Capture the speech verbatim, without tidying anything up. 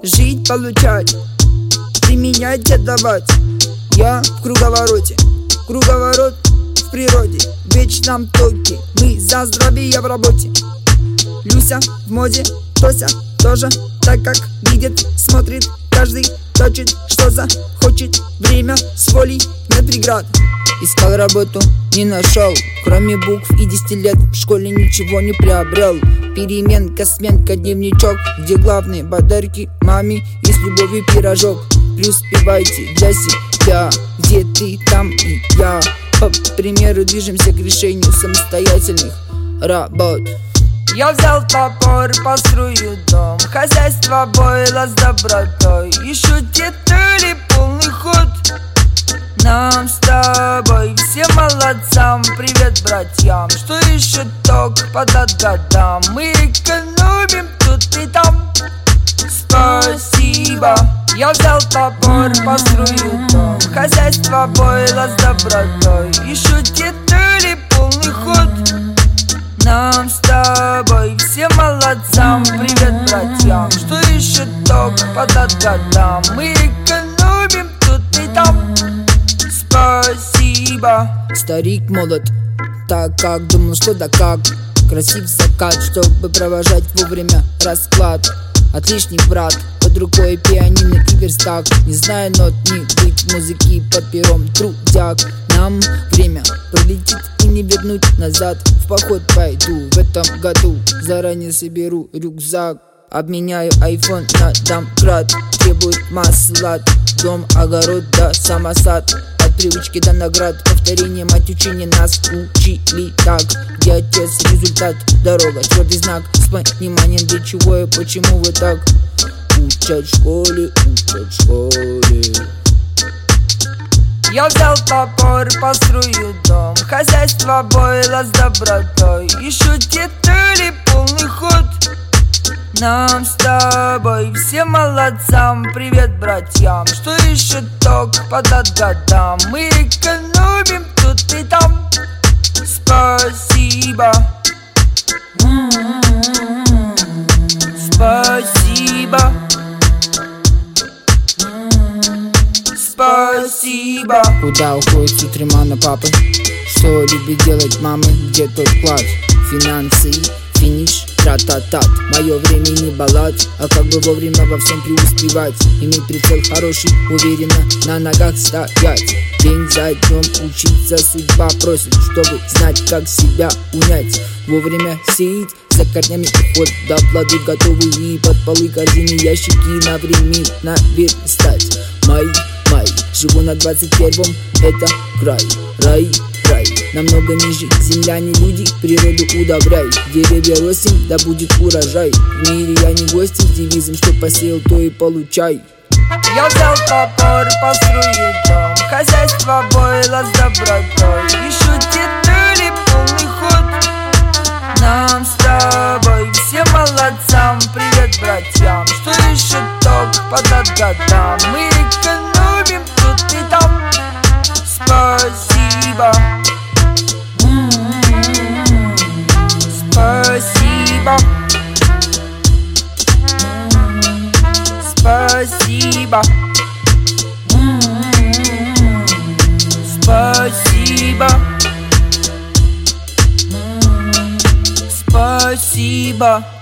Жить, получать, применять, отдавать. Я в круговороте, круговорот в природе, в вечном токе. Мы за здоровье в работе. Люся в моде, Тося тоже, так как видит, смотрит, каждый точит, что захочет. Время с волей нет преград. Искал работу, не нашел, кроме букв и десяти лет в школе ничего не приобрел. Переменка, сменка, дневничок, где главные подарки маме и с любовью пирожок. Преуспевайте для себя, где ты, там и я. По примеру движемся к решению самостоятельных работ. Я взял топор, построю дом, хозяйство было с добротой. Ищу детали, полный ход. Нам с тобой, всем молодцам, привет братьям, что ищут ток под годам. Мы экономим тут и там. Спасибо. Я взял топор, построю дом, хозяйство было с добротой. Ищу детали, полный ход. Нам с тобой, всем молодцам, привет братьям, что ищут ток под годам. Мы экономим тут и там. Спасибо. Старик молод, так как думал, что да как. Красив закат, чтобы провожать вовремя расклад. Отличник брат, под рукой пианино и верстак. Не знаю нот, не быть музыки под пером трудяк. Нам время пролетит и не вернуть назад. В поход пойду в этом году, заранее соберу рюкзак. Обменяю айфон на домкрат, требует масла, дом, огород да самосад. От привычки до наград, повторение мать учения нас учили так. Где отец, результат, дорога, твердый знак. С пониманием для чего и почему вы так учат в школе, учат в школе. Я взял топор, построю дом, хозяйство было с добротой. Ищу детали, полный ход. Нам с тобой, всем молодцам, привет братьям, что ищут ток под годам. Мы экономим тут и там. Спасибо. Спасибо. Спасибо. Куда уходит с утра мама, папа? Что любит делать мамы? Где тот клад? Финансы, финиш, тра-та-тат. Мое время не баллад, а как бы вовремя во всем преуспевать. Иметь прицел хороший, уверенно на ногах стоять. День за днем учиться судьба просит, чтобы знать, как себя унять. Вовремя сеять, за корнями уход, до плоды готовы и под полы корзины ящики на время наверстать. Май, май, живу на двадцать первом, это край, рай, рай. Намного ниже земля, не люди, природу удобряй. Деревья ростим, да будет урожай. В мире я не гостем с девизом, что посеял, то и получай. Я взял топор, построю дом, хозяйство было с добротой. Ищу детали, полный ход. Нам с тобой, всем молодцам, привет братьям, что ищут ток под годам. Мы экономим тут и там. Спасибо. Спасибо. Спасибо. Спасибо. Спасибо.